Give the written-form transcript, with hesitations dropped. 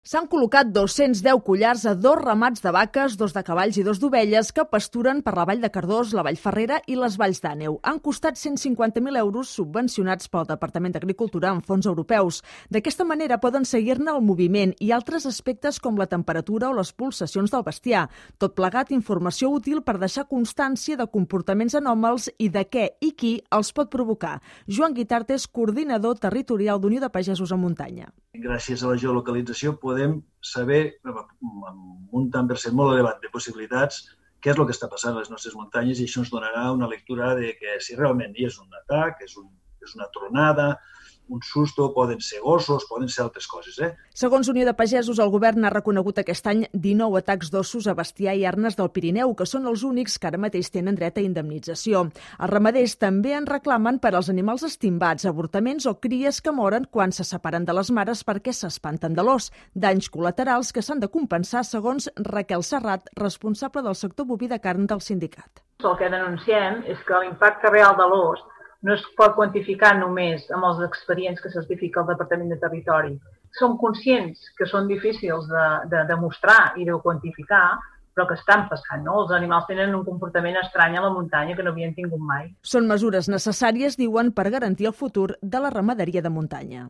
S'han col·locat 210 collars a 2 ramats de vaques, 2 de cavalls i 2 d'ovelles que pasturen per la Vall de Cardós, la Vall Ferrera i les Valls d'Àneu. Han costat 150.000 euros subvencionats pel Departament d'Agricultura amb fons europeus. D'aquesta manera poden seguir-ne el moviment i altres aspectes com la temperatura o les pulsacions del bestiar. Tot plegat, informació útil per deixar constància de comportaments anòmals i de què i qui els pot provocar. Joan Guitart és coordinador territorial d'Unió de Pagesos a Muntanya. Gràcies a la geolocalització podem saber, amb un tant per cent molt elevat de possibilitats, què és el que està passant a les nostres muntanyes i això ens donarà una lectura de que si realment hi és un atac, és una tronada, un susto, poden ser gossos, poden ser altres coses. Segons Unió de Pagesos, el govern ha reconegut aquest any 19 atacs d'ossos a bestiar i arnes del Pirineu, que són els únics que ara mateix tenen dret a indemnització. Els ramaders també en reclamen per als animals estimbats, avortaments o cries que moren quan se separen de les mares perquè s'espanten de l'os. Danys col·laterals que s'han de compensar, segons Raquel Serrat, responsable del sector boví de carn del sindicat. El que denunciem és que l'impacte real de l'os no es pot quantificar només amb els expedients que certifica el Departament de Territori. Som conscients que són difícils de demostrar i de quantificar, però que estan passant, no? Els animals tenen un comportament estrany a la muntanya que no havien tingut mai. Són mesures necessàries, diuen, per garantir el futur de la ramaderia de muntanya.